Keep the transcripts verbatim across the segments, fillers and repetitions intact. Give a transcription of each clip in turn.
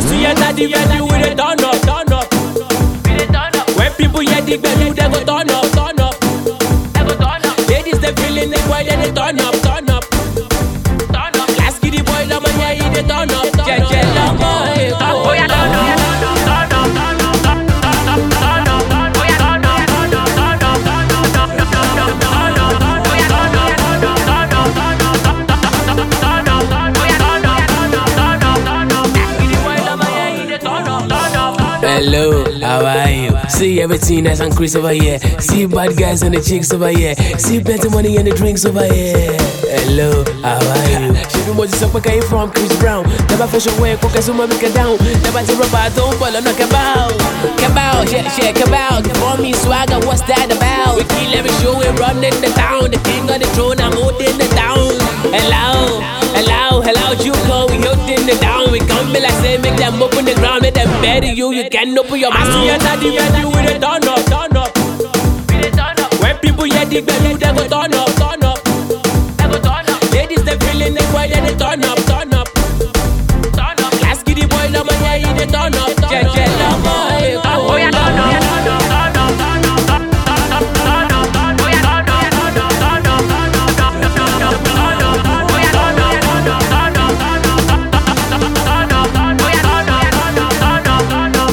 see your daddy ready with a turn up, turn up. When people hear the bell, they go turn up, turn up. Ladies they feeling it, why they turn up, turn up. Last kid the boy, the man yeah he they turn up, turn up. Oh yeah, turn up, turn up, turn up, turn up, oh yeah, turn up, turn up, turn up, turn up, turn up, turn up, oh yeah, turn up, turn up, turn up, turn up, turn up, oh yeah, turn up, turn up, turn up, turn up. Last kid the boy, the man yeah he they turn up, turn up. Hello, how are you? See everything that's on Chris over here. See bad guys and the chicks over here. See plenty money and the drinks over here. Hello, how are you? She be Moses up, where you from? Chris Brown. Never fashion way, cook as soon as we get down. Never to rubber, don't fall on no cabal. Cabal, yeah, yeah, cabal. For me, swagger, what's that about? We kill every show, we run in the town. The king of the throne, I'm holding the town. Hello, hello, hello, you go, we holding the down. We come be like say, make them open the ground, make them bury you, you can open your mouth. I see your daddy ready with a turn up, turn up. When people hear the bell, they go turn up, turn up. Ladies they feeling it, why they turn up, turn up. Last kid the boy, the man yeah he they turn up, turn up. Oh yeah, turn up, turn up, turn up, turn up, turn up, turn up, turn up. Oh yeah, turn up, turn up, turn up, turn up, turn up, turn up, turn up. Oh yeah, turn up, turn up, turn up, turn up, turn up, turn up. Oh yeah, turn up, turn up, turn up,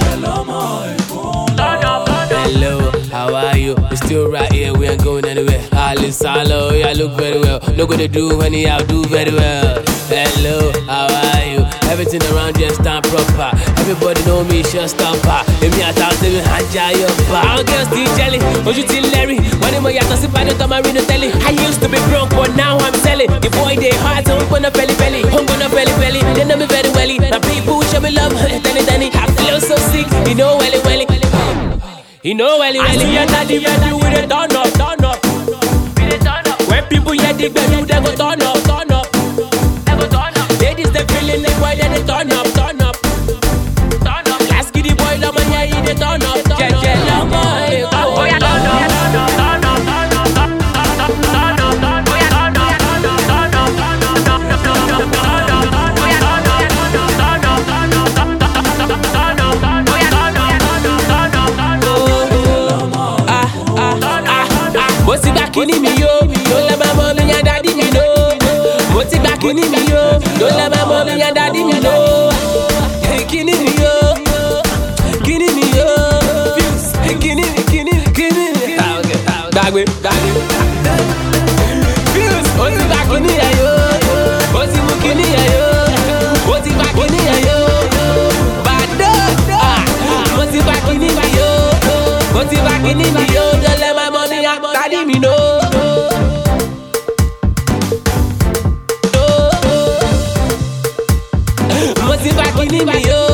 turn up. Hello, how are you? We still right here, we ain't going anywhere. All is solo, yeah, look very well. No good to do, honey, I'll do very well. Hello, how are you? Everything around you stand proper. Everybody know me, just stop her. If me at house, they will hide your bar. Our girls still jelly, but you still Larry. When I'm out, I see by the time I read the telly. I used to be broke, but now I'm selling. The boy, they hard, so I'm gonna belly belly. I'm gonna belly belly, they know me very welly. Now people show me love, Danny Danny. I feel so sick, you know welly welly. You know welly welly. I see your daddy ready with a turn up, turn up. When people hear the bell, they go turn up, turn up. Ladies they feeling it, why they turn up, turn up. Last kid the boy, the man yeah he they turn up, turn up. Oh yeah, turn up, turn up, turn up, turn up, turn up, turn up. Oh yeah, turn up, turn up, turn up, turn up, turn up, turn up, turn up. Oh yeah, turn up, turn up, turn up, turn up, turn up, turn up. Oh yeah, turn up, turn up, turn up, turn up. Ah, ah, ah, ah. What's it back in me, yo? Don't let my mommy and daddy me know. What's it back in me, yo? Don't let my mommy and daddy me know. Kidding me, yo. Kidding me, yo. Kidding me, kidding me, kidding me. Dagwe, dagwe. Fuse, what's it back in me, yo? What's it back in me, yo? What's it back in me, yo? Bad ah. What's it back in me, yo? What's it back in me, yo? Don't let my mommy and daddy me know. What's it back in me, yo?